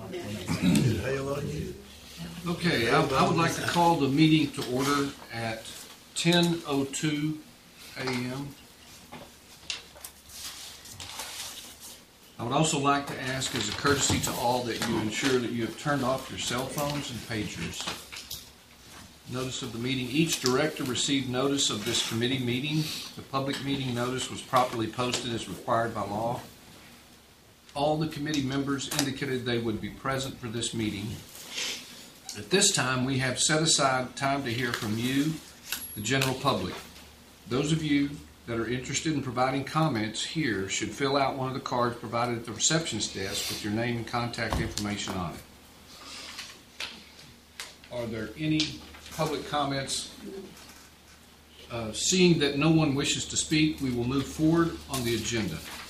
Okay, I would like to call the meeting to order at 10:02 a.m. I would also like to ask, as a courtesy to all, that you ensure that you have turned off your cell phones and pagers. Notice of the meeting. Each director received notice of this committee meeting. The public meeting notice was properly posted as required by law. All the committee members indicated they would be present for this meeting. At this time, we have set aside time to hear from you, the general public. Those of you that are interested in providing comments here should fill out one of the cards provided at the receptionist desk with your name and contact information on it. Are there any public comments? Seeing that no one wishes to speak, we will move forward on the agenda.